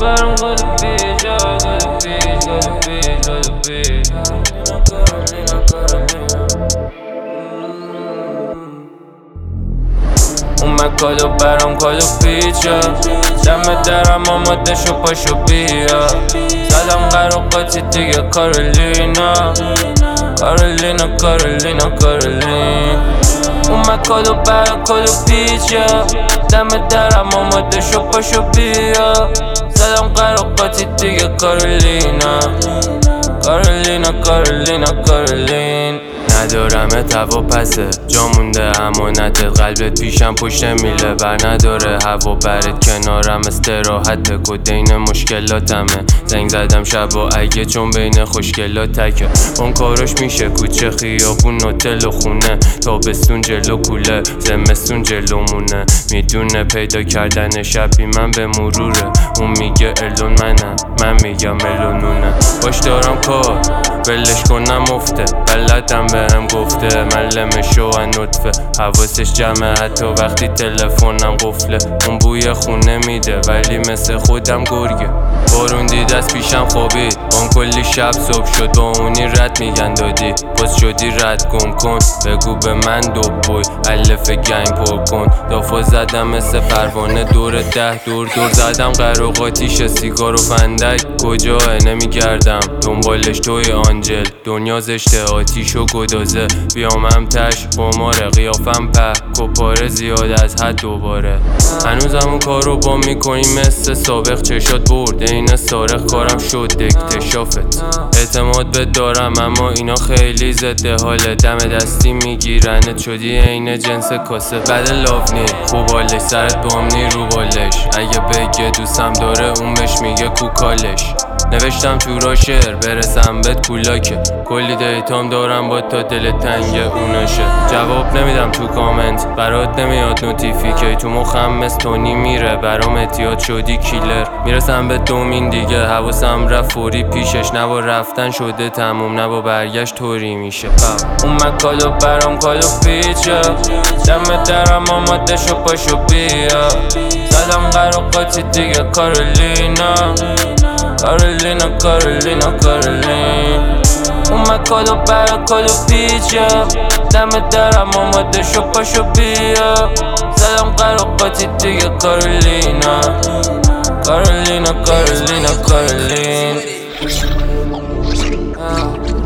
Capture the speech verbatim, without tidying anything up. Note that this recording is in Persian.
برام گل پیش گل پیش گل پیش گل پیش اومد کادو برام کادو پیچه دم درم آماده شو پاشو بیا زدم قراقاتی دیگه کارولینا کارولینا کارولینا کارولین اومد کادو برام کادو پیچه دم درم آماده شو پاشو بیا زدم قراقاتی دیگه کارولینا کارولینا کارولینا کارولین ندارمت هوا پسه جا مونده امانتت قلبت پیشم پشت میله بر نداره هوا برت کنارم استراحت کدین مشکلاتمه زنگ زدم شب و اگه چون بین خوشگلات تکه اون کاروش میشه کوچه خیابون هتل و خونه تابستون جلو کوله زمستون جلومونه میدونه پیدا کردن شبی من به مروره اون میگه الون منم من میگم الونونه باش دارم کار ولش کنم افته بلدم بهم گفته ملمشو و نطفه حواسش جمعه حتی وقتی تلفنم قفله اون بوی خونه میده ولی مثل خودم گرگه بارون دید از پیشم خوابید اون کلی شب صبح شد با اونی رد میگن دادی باز شدی رد گم کن بگو به من دو بوی الف گنگ پر کن دافا زدم مثل پروانه دور ده دور دور زدم قراقاتیش سیگار و فندک کجاه نمیگردم دنبالش توی آنجل دنیا زشته آتیش و گدازه بیام هم تش قماره قیافم په کپاره زیاد از حد دوباره هنوزم اون کار رو با میکنی مثل سابق چشات برد این سارق کارم شد اکتشافت اعتماد به دارم اما اینا خیلی زده حال دم دستی میگیرنت شدی عین جنس کاسه بعد لاونی خوبالش سرت بامنی رو بالش اگه بگه دوستم داره اون بهش میگه کوکالش نوشتم تو را شعر برسم بهت کولاکه کلی دیتام دارم با تا دل تنگ اونشه جواب نمیدم تو کامنت برات نمیاد نوتیفیکی تو مخم مستونی میره برام اتیاد شدی کیلر میرسم به دومین دیگه حواسم رفت فوری پیشش نه با رفتن شده تموم نه با برگشت طوری میشه اومد کادو برام کادو پیچه دم درم آماده شو پاشو بیا زدم قراقاتی دیگه کارولینا کارولینا کارولینا کارولین اومد کادو برام کادو پیچه دم درم آماده شو پاشو بیا زدم قراقاتی دیگه کارولینا کارولینا کارولینا کارولین